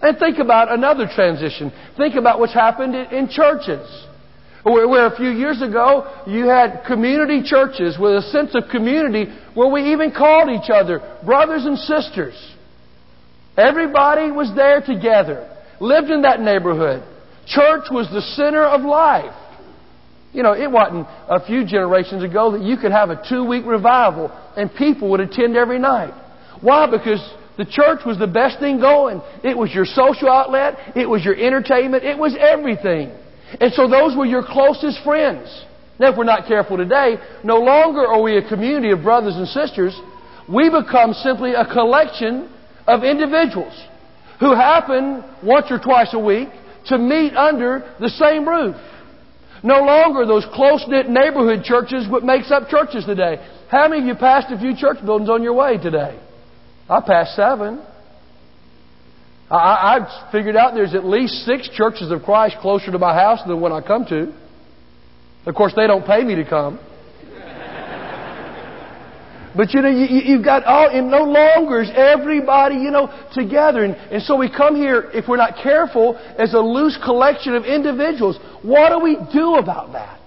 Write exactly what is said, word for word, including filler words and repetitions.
And think about another transition. Think about what's happened in churches. Where, where a few years ago, you had community churches with a sense of community where we even called each other brothers and sisters. Everybody was there together, lived in that neighborhood. Church was the center of life. You know, it wasn't a few generations ago that you could have a two-week revival and people would attend every night. Why? Because the church was the best thing going. It was your social outlet. It was your entertainment. It was everything. And so those were your closest friends. Now, if we're not careful today, no longer are we a community of brothers and sisters. We become simply a collection of individuals who happen once or twice a week to meet under the same roof. No longer those close-knit neighborhood churches what makes up churches today. How many of you passed a few church buildings on your way today? I passed seven. I, I've figured out there's at least six churches of Christ closer to my house than the one I come to. Of course, they don't pay me to come. But you know, you, you've got all, and no longer is everybody, you know, together. And, and so we come here, if we're not careful, as a loose collection of individuals. What do we do about that?